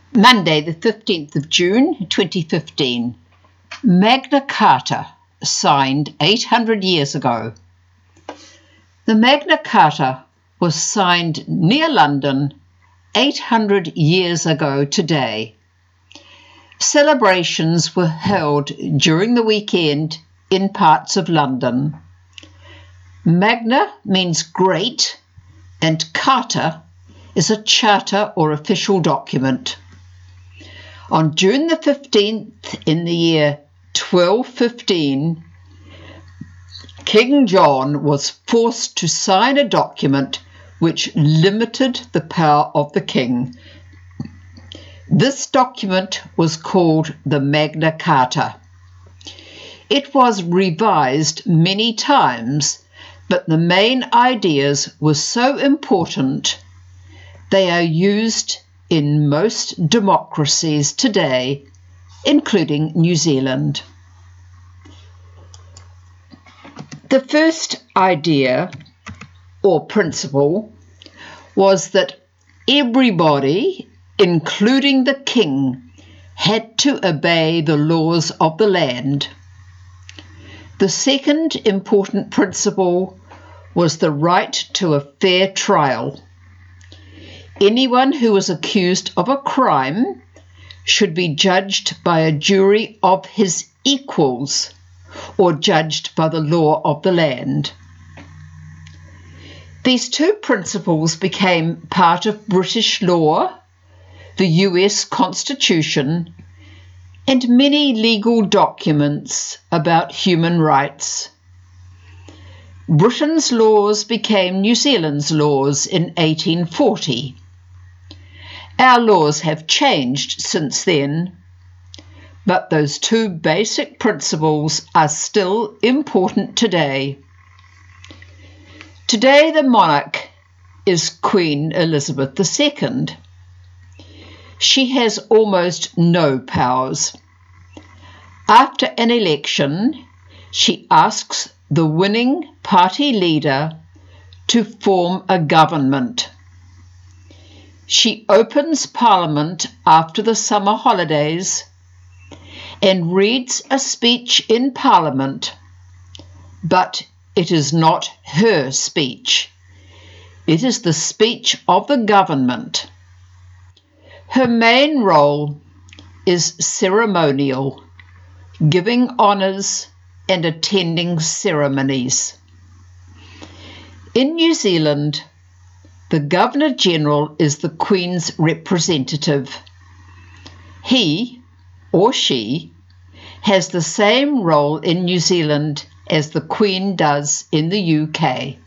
Monday, the 15th of June, 2015. Magna Carta, signed 800 years ago. The Magna Carta was signed near London 800 years ago today. Celebrations were held during the weekend in parts of London. Magna means great, and Carta is a charter or official document. On June the 15th in the year 1215, King John was forced to sign a document which limited the power of the king. This document was called the Magna Carta. It was revised many times, but the main ideas were so important they are used in most democracies today, including New Zealand. The first idea or principle was that everybody, including the king, had to obey the laws of the land. The second important principle was the right to a fair trial. Anyone who was accused of a crime should be judged by a jury of his equals or judged by the law of the land. These two principles became part of British law, the US Constitution, and many legal documents about human rights. Britain's laws became New Zealand's laws in 1840. Our laws have changed since then, but those two basic principles are still important today. Today the monarch is Queen Elizabeth II. She has almost no powers. After an election, she asks the winning party leader to form a government. She opens Parliament after the summer holidays and reads a speech in Parliament, but it is not her speech. It is the speech of the government. Her main role is ceremonial, giving honours and attending ceremonies. In New Zealand, the Governor-General is the Queen's representative. He or she has the same role in New Zealand as the Queen does in the UK.